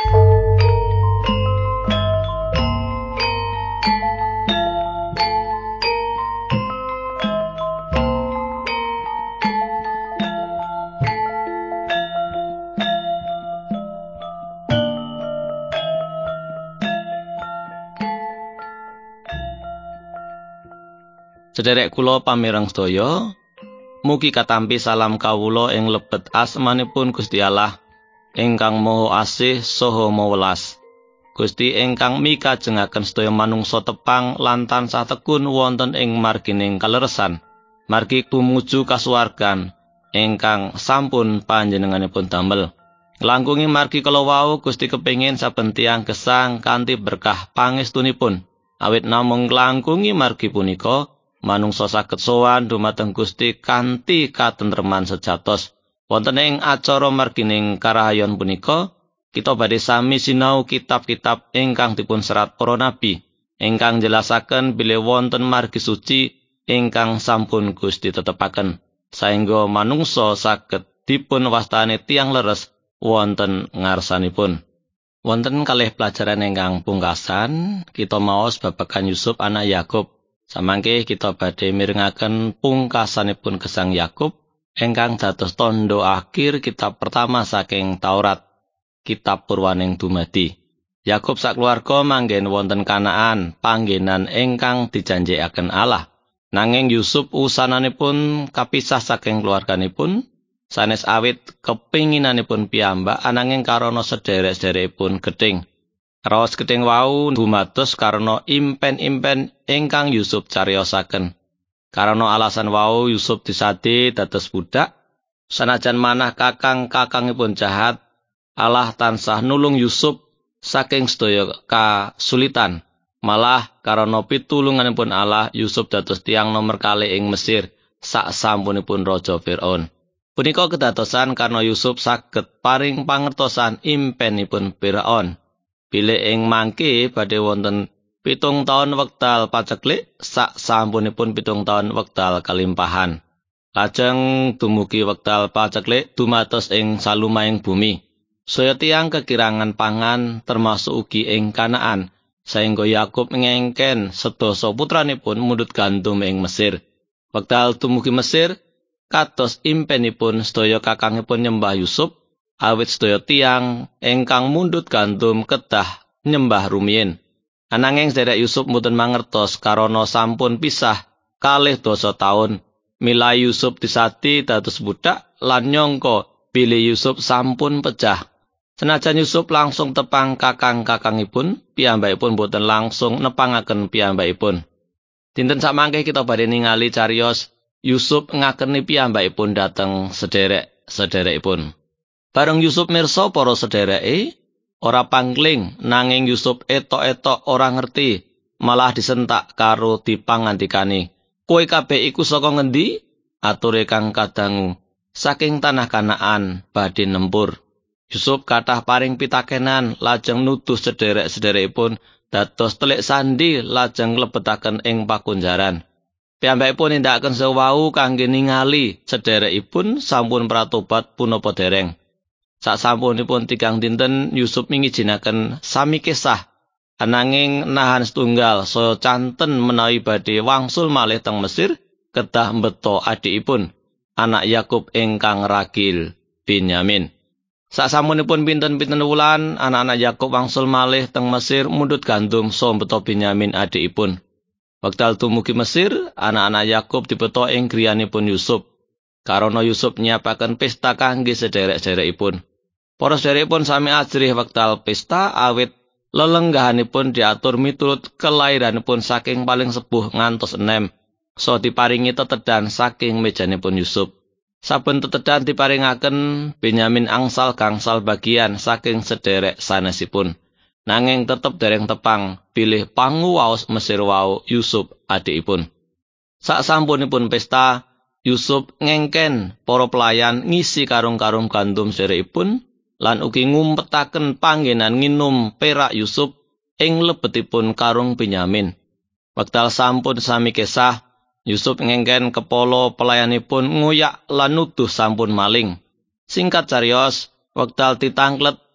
Sederek kula pamireng sedaya, mugi katampi salam kawula ing lebet asmanipun Gusti Allah ingkang Maha Asih saha Maha Welas. Gusti ingkang mikajengaken sedaya manungsa tepang lan tansah tekun wonten ing margining kaleresan, margi tumuju kasuwargan ingkang sampun panjenenganipun damel. Langkungi margi kala wau Gusti kepingin saben tiyang gesang kanthi berkah pangestunipun. Awit namung langkungi margi punika manungsa saged sowan dumateng Gusti kanthi katentreman sejatos. Wonten ing acara margining karahayon punika, kita badhe sami sinau kitab-kitab ingkang dipun serat para nabi, ingkang jelasaken bilih wonten margi suci ingkang sampun Gusti tetepaken, saengga manungsa saged dipun wastani tiyang leres wonten ngarsanipun. Wonten kalih pelajaran ingkang pungkasan, kita maos babagan Yusuf anak Yakub. Samangke kita badhe mirengaken pungkasanipun gesang Yakub ingkang dados tondo akhir kitab pertama saking Taurat, kitab purwaning dumadi. Yakub sakluwarga manggen wonten Kanaan, panggenan ingkang dijanjikaken Allah. Nanging Yusuf usananipun kapisah saking keluarganipun, sanes awit kepinginanipun piyambak ananging karana sederek-sederekipun gething. Raos gething wau dumados karana impen-impen ingkang Yusuf cariosaken. Karana alasan wau Yusuf disade dados budak, sanajan manah kakang-kakangipun jahat, Allah tansah nulung Yusuf saking sedaya kasulitan. Malah karana pitulunganipun Allah Yusuf dados tiyang nomer kalih ing Mesir sak sampunipun Raja Firaun. Punika kedadosan karena Yusuf saged paring pangertosan impenipun Firaun. Bilih ing mangke badhe wonten 7 taun wekdal paceklik sak sampunipun 7 taun wekdal kalimpahan. Lajeng dumugi wekdal paceklik dumados ing salumahing bumi. Saya tiyang kekirangan pangan termasuk ugi ing Kanaan, saengga Yakub ngengken sedasa putranipun mundhut gandum ing Mesir. Wekdal dumugi Mesir, kados impenipun sedaya kakangipun nyembah Yusuf, awit sedaya tiyang ingkang mundhut gandum kedah nyembah rumiyin. Ananging sederek Yusuf mboten mangertos karana sampun pisah kalih dasa taun. Mila Yusuf disati dados budak lan nyangka bilih Yusuf sampun pejah. Senajan Yusuf langsung tepang kakang-kakangipun, piyambakipun boten langsung nepangaken piyambakipun. Dinten samangke kita badhe ningali cariyos Yusuf ngakeni piyambakipun dhateng sederek-sederekipun. Bareng Yusuf mirsa para sedereke ora pangling, nanging Yusuf etok-etok ora ngerti, malah disentak karo dipangandikani. Kowe kabeh iku saka ngendi? Ature kang kadangu, saking tanah Kanaan badhe nempur. Yusuf kathah paring pitakenan, lajeng nuduh sederek-sederekipun dados telik sandi lajeng lebetaken ing pakunjaran. Piyambakipun nindakaken sewau kangge ningali sederekipun sampun pratobat punapa dereng. Sasampunipun 3 dinten Yusuf mingijinaken sami kesah, ananging nahan setunggal saya canten menawi badhe wangsul malih teng Mesir kedah mbeta adikipun, anak Yakub ingkang ragil Binyamin. Sasampunipun pinten-pinten wulan anak-anak Yakub wangsul malih teng Mesir mundhut gandum saha mbeta Binyamin adikipun. Wekdal dumugi Mesir, anak-anak Yakub dibeta ing griyanipun Yusuf. Karana Yusuf nyiapaken pesta kangge sederek-sederekipun. Para sederekipun sami ajrih wekdal pesta awit lelenggahanipun diatur miturut kelairanipun saking paling sepuh ngantos enem. So diparingi tetedan saking mejanipun Yusuf. Saben tetedan diparingaken Benyamin angsal gangsal bagian saking sederek sanesipun. Nanging tetep dereng tepang pilih panguwaos Mesir wau Yusuf adikipun. Saksampunipun pesta, Yusuf ngengken para pelayan ngisi karung-karung gandum sederekipun lan ugi ngumpetaken panggenan nginum perak Yusuf ing lebetipun karung Benyamin. Wekdal sampun sami kesah, Yusuf ngengken kepala pelayanipun ngoyak lan nuduh sampun maling. Singkat cariyos, wekdal ditangklet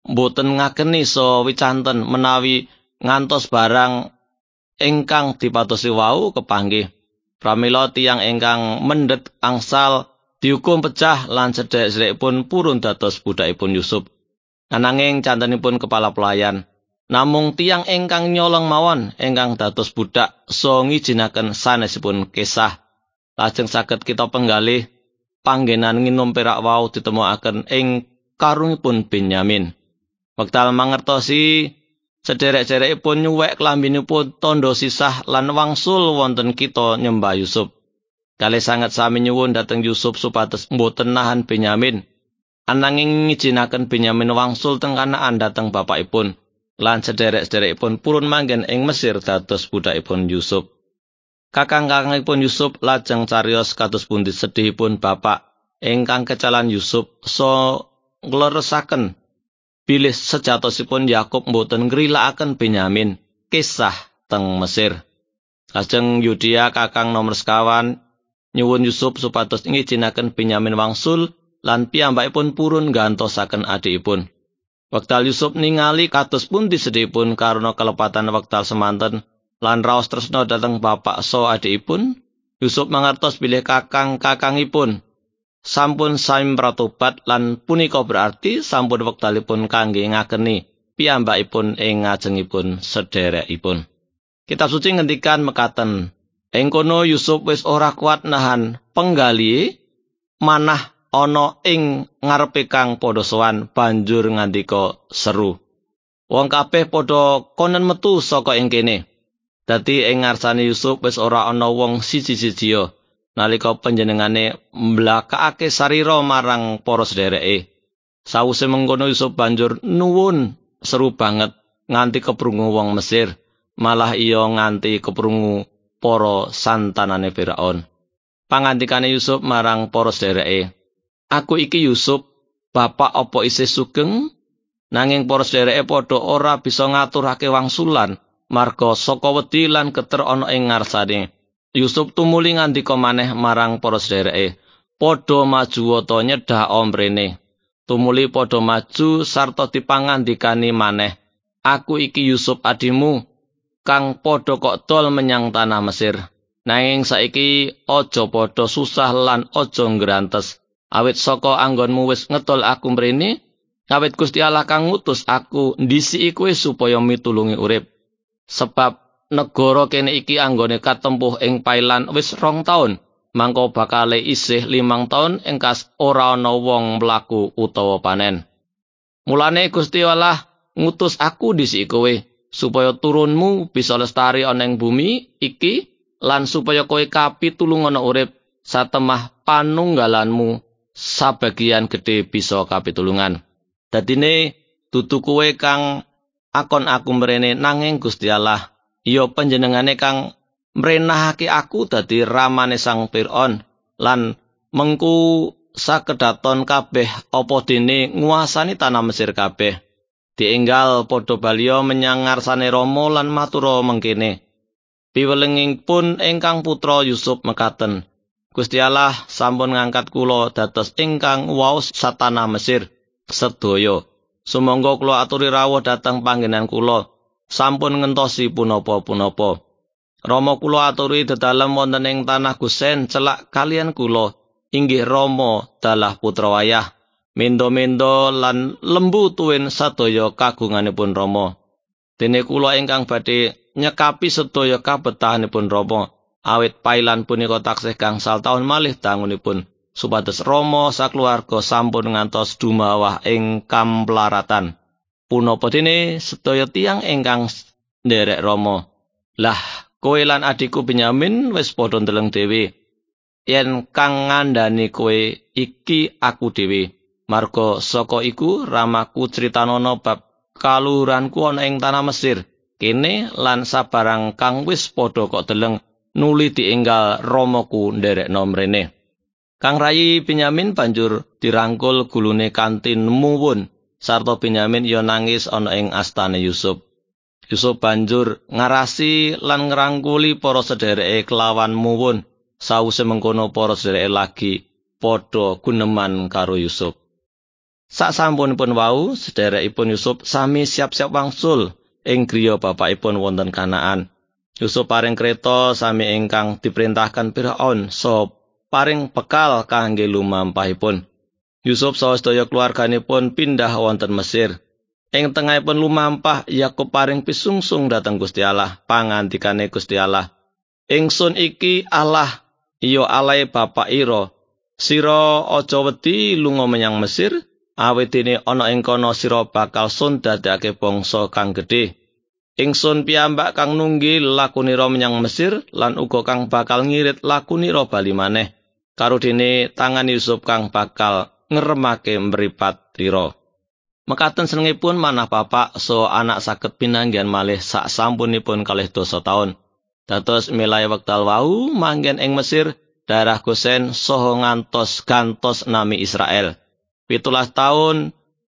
boten ngakeni so wicanten menawi ngantos barang ingkang dipatosi wau kepanggih. Pramila tiyang ingkang mendhet angsal dihukum pecah lan sedherek-sedherekipun purun dados budakipun Yusuf. Ananging cantenipun kepala pelayan, namung tiyang ingkang nyolong mawon ingkang dados budak so ngijinaken sanesipun kisah. Lajeng saged kita penggalih panggenan nginum perak wau ditemokaken ing karungipun Benyamin. Wekdal mangertosi sederek-sederekipun nyuwek klambinipun tondo sisah lan wangsul wonten kita nyembah Yusuf. Kalih sanget sami nyuwun dhateng Yusuf supados mboten nahan Benyamin, ananging ngijinaken Benyamin wangsul teng Kanaan dhateng bapakipun, lan sederek-sederekipun purun manggen ing Mesir dados budakipun Yusuf. Kakang-kakangipun Yusuf lajeng cariyos kados pundi sedihipun bapak ingkang kecalan Yusuf so ngleresaken bilih sejatosipun Yakub mboten ngrilakaken Benyamin kisah teng Mesir. Lajeng Yudia kakang nomor sekawan nyuwun Yusuf supados ngijinaken Benyamin wangsul lan piyambakipun purun gantosaken adikipun. Wekdal Yusuf ningali kados pundi sedihipun karena kelepatan wekdal semanten lan raos tresna dhateng bapak so adikipun, Yusuf mangertos bilih kakang-kakangipun sampun sami pratobat lan punika berarti sampun wektalipun kangge ngakeni piyambakipun ing ngajengipun sederekipun. Kitab suci ngendikan mekaten, ing kono Yusuf wis ora kuat nahan penggalihe manah ana ing ngarepe kang padha sowan banjur ngandika seru. Wong kabeh padha konen metu saka ing kene. Dadi ing ngarsane Yusuf wis ora ana wong siji-sijia nalika panjenengane mblakakake sarira marang para sedereke. Sawise mengkono Yusuf banjur nuwun seru banget nganti keprungu wong Mesir, malah iya nganti keprungu para santanane Firaun. Pangandikane Yusuf marang para sedereke, "Aku iki Yusuf, bapak apa isih sugeng?" Nanging para sedereke padha ora bisa ngaturake wangsulan marga saka wedi lan geter ana ing ngarsane. Yusuf tumuli ngandika maneh marang para sedereke, "Padha maju wata nyedhak omrene." Tumuli padha maju sarta dipangandikani maneh, "Aku iki Yusuf adimu kang padha kok dol menyang tanah Mesir. Nanging saiki aja padha susah lan aja ngrantes, awit saka anggonmu wis ngetol aku mrene, awit Gusti Allah kang ngutus aku ndisiki kowe supaya mitulungi urip. Sebab negara kene iki anggone katempuh ing pailan wis 2 taun, mangko bakale isih 5 taun engkas ora ana wong mlaku utawa panen. Mulane Gusti Allah ngutus aku ndisiki kowe supaya turunmu bisa lestari ana ing bumi iki lan supaya kowe kapitulungan urip satemah panunggalanmu sabagian gedhe bisa kapitulungan. Dadine dudu kowe kang akon aku mrene nanging Gusti Allah, iya panjenengane kang mrenahake aku dadi ramane Sang Firaun lan mengku sakedaton kabeh apa dene nguasani tanah Mesir kabeh." Dienggal padha baliya menyang ngarsane Rama lan matura mengkene, "Piwelingipun ingkang putra Yusuf mekaten, Gusti Allah sampun ngangkat kula dados ingkang waos satanah Mesir sedaya. Sumangga kula aturi rawuh dhateng panggenan kula, sampun ngentosi punapa-punapa. Rama kula aturi dedalem wonten ing tanah Gosen celak kalian kula, inggih Rama dalah putra wayah, mendo-mendo lan lembu tuwin sadaya kagunganipun Rama. Dene kula ingkang badhe nyekapi sedaya kabetahanipun Rama, awit pailan punika taksih gangsal taun malih dangunipun, supados Rama sakluwarga sampun ngantos dumawah ing kamplaratan. Punapa dene sedaya tiyang ingkang nderek Rama. Lah, kowe lan adikku Benyamin wis padha ndeleng dhewe yen kang ngandhani kowe iki aku dhewe. Marga saka iku ramaku critanana bab kaluhuranku ana ing tanah Mesir kene lan sabarang kang wis padha kok deleng nuli dienggal Ramaku nderekno mrene." Kang rayi Benyamin banjur dirangkul gulune kanthi muwun, sarta Benyamin ya nangis ana ing astane Yusuf. Yusuf banjur ngarasi lan ngrangkuli para sedereke kelawan muwun. Sawise mengkono para sedereke lagi padha guneman karo Yusuf. Sasampunipun wau, sederekipun Yusuf sami siap-siap wangsul ing griya bapakipun wonten Kanaan. Yusuf paring kreta sami ingkang diperintahkan Firaun so paring bekal kangge lumampahipun. Yusuf saha sedaya keluarganipun pindah wonten Mesir. Ing tengahipun lumampah Yakub paring pisungsung dhateng Gusti Allah, pangandikane Gusti Allah. Ingsun iki Allah, iya Alahe bapak ira. Sira aja wedi lunga menyang Mesir, awit dene ana ing kono sira bakal sun dadekake bangsa kang gedhe. Ingsun piyambak kang nunggil lakunira menyang Mesir lan uga kang bakal ngirit lakunira bali maneh. Karo dene tangan Yusuf kang bakal ngremake mripat rira. Mekaten senengipun manah bapak so anak saged pinanggihan malih sak sampunipun 2 taun. Dados milai wekdal wau manggen ing Mesir, daerah Gosen saha ngantos gantos nami Israel. 17 taun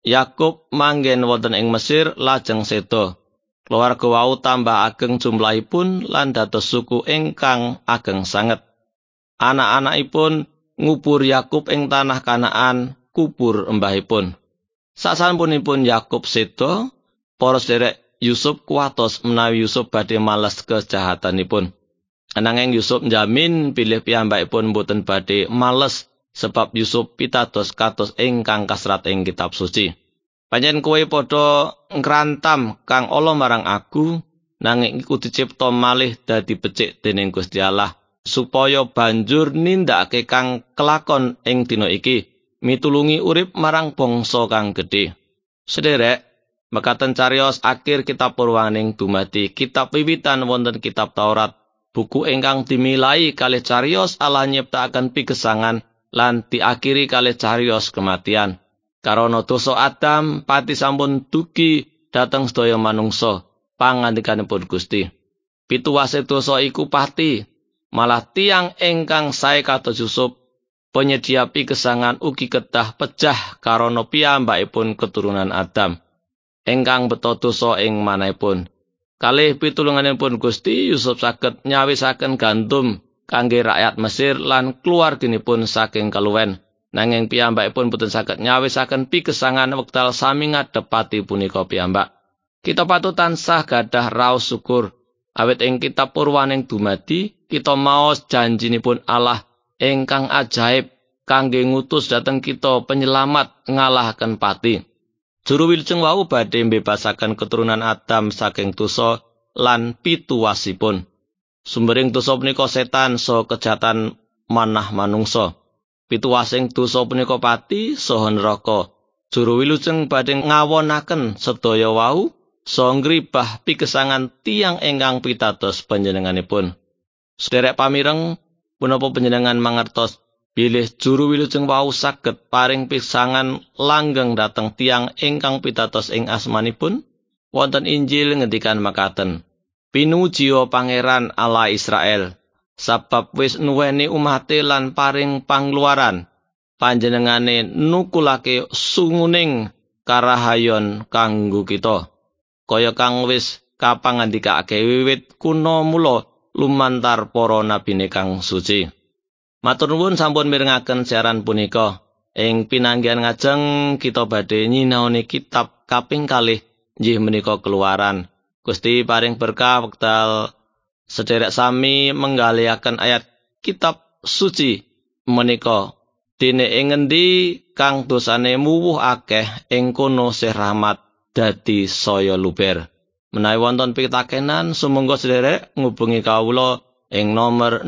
Yakub manggen wonten ing Mesir lajeng seda. Keluarga wau tambah ageng jumlahipun lan dados suku ingkang ageng sanget. Anak-anakipun ngubur Yakub ing tanah Kanaan, kubur mbahipun. Sasampunipun Yakub seda, para sederek Yusuf kuwatos menawi Yusuf badhe males kejahatanipun. Ananging Yusuf njamin bilih piyambakipun boten badhe males sebab Yusuf pitados kados ingkang kasrat ing kitab suci. Panjen kowe padha ngrantam kang ala marang aku, nanging iku dicipta malih dadi becik dening Gusti Allah, supaya banjur nindakake kang kelakon ing dina iki. Mitulungi urip marang bangsa kang gedhe. Sederek, mekaten cariyos akhir kitab Purwaning dumadi kitab wiwitan wonten kitab Taurat, buku ingkang dimilai kalih cariyos Allah nyiptakaken pigesangan lan diakhiri kalih cariyos kematian. Karana dosa Adam pati sampun dugi dhateng sedaya manungsa, pangandikanipun Gusti. Pituwase dosa iku pati, malah tiang ingkang sae kados Yusuf penyedia pigesangan ugi kedah pejah karana piyambakipun keturunan Adam ingkang beto dosa ing manahipun. Kalih pitulunganipun Gusti, Yusuf saged nyawisaken gandum kangge rakyat Mesir lan keluarganipun saking kaluwen. Nanging piyambakipun boten saged nyawisaken pigesangan wekdal sami ngadhep pati punika piyambak. Kita patut tansah gadah raos syukur awit ing kitab Purwaning dumadi kita maos janjinipun Allah ingkang ajaib kangge ngutus dhateng kita penyelamat ngalahaken pati. Juru wilujeng wau badhe mbebasaken keturunan Adam saking dosa lan pituwasipun. Sumbering dosa punika setan saha kejahatan manah manungsa. Pituwasing dosa punika pati saha neraka. Juru wilujeng badhe ngawonaken sedaya wau saha ngribah pigesangan tiang ingkang pitados panjenenganipun. Sederek pamireng, punapa panjenengan mangertos bilih juru wilujeng wau saged paring pisangan langgeng dhateng tiang ingkang pitados ing asmanipun? Wonten Injil ngendikan makaten, "Pinujiya Pangeran Allah Israel, sabab wis nuweni umate lan paring pangluaran. Panjenengane nukulake sunguning karahayon kanggo kita, kaya kang wis kapangandikake wiwit kuna mula lumantar para nabine kang suci." Matur nuwun sampun mirengaken siaran punika. Ing pinanggihan ngajeng kita badhe nyinaoni kitab kaping 2 inggih menika Keluaran. Gusti paring berkah wekdal sederek sami menggalihaken ayat kitab suci menika. Dene ing ngendi kang dosane muwuh akeh ing kono sih rahmat dadi saya luber. Menawi wonten pitakenan sumangga sederek ngubungi kawula ing nomor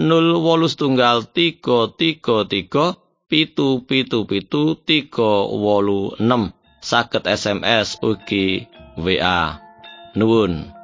083337773736, saged SMS ugi WA. Nuwun.